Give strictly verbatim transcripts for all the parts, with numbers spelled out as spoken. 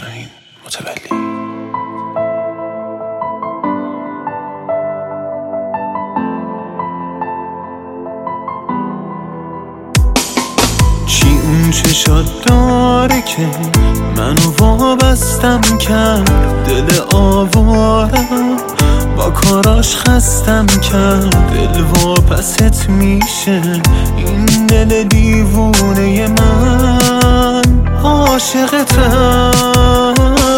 شاهین متولی. چی اون چشات داره که منو وابستم کرد، دل آوارم با کاراش خستم کرد، دل واپست میشه این دل دیوونه من، عاشقتم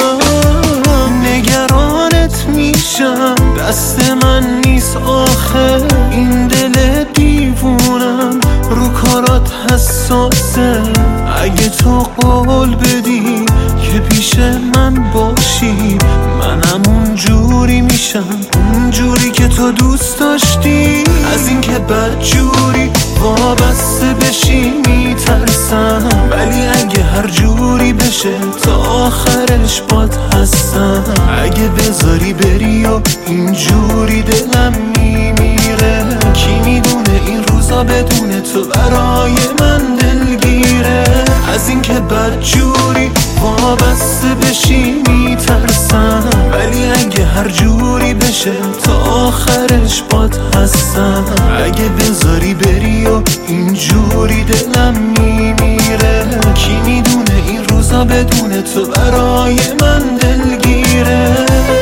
نگرانت میشم، دست من نیست آخه این دل دیوونم رو کارات حساسه، اگه تو قول بدی که پیش من باشی منم اون جوری میشم، اون جوری که تو دوست داشتی، از این که بد جوری وابسته بشی میترسم، ولی اگه هر جوری بشه تا آخرش باد هستم، اگه بذاری بری و این جوری دلم میمیره، کی میدونه این روزا بدون تو برای من دلگیره، از این که بد جوری وابسته بشی میترسم، ولی اگه هر جوری بشه تا آخرش باد هستم، اگه بذاری بری و این جوری دلم میمیره، کی میدونه این روزا بدون تو برای من دلگیره.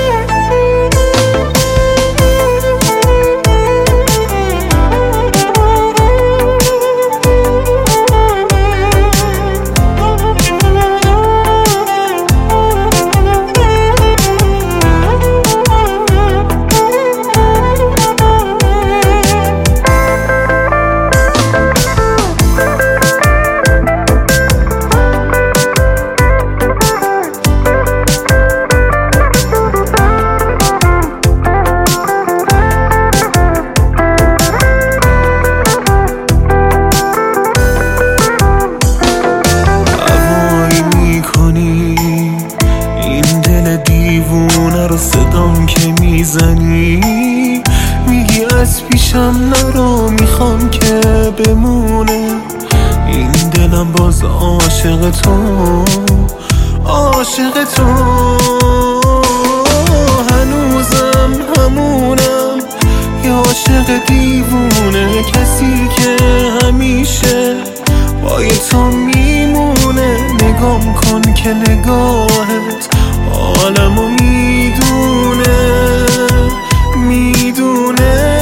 صدام که میزنی میگی از پیشم نرو، میخوام که بمونه این دلم باز عاشق تو، عاشق تو هنوزم همونم، یه عاشق دیوونه، کسی که همیشه پای تو میمونه، نگام کن که نگاهت عالمو میدونه میدونه،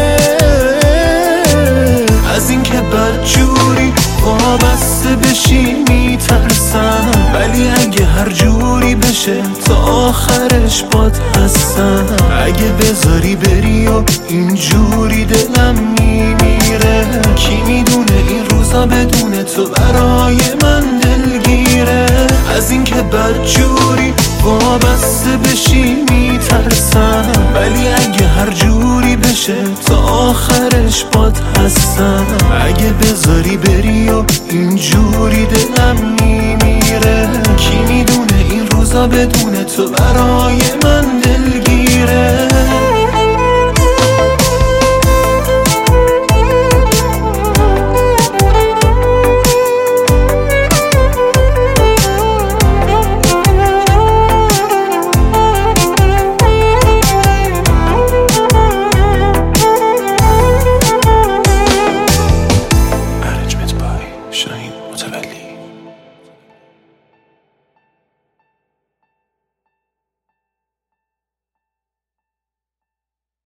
از این که بد جوری وابسته بشی میترسم، ولی اگه هر جوری بشه تا آخرش باد هستم، اگه بذاری بری و این جوری دلم میمیره، کی میدونه این روزا بدون تو برای من دلگیره، از این که بد جوری وابسته بشی میترسم، ولی اگه هر جوری بشه تا آخرش باد هستم، اگه بذاری بری و این جوری دلم میمیره، کی میدونه این روزا بدون تو برای من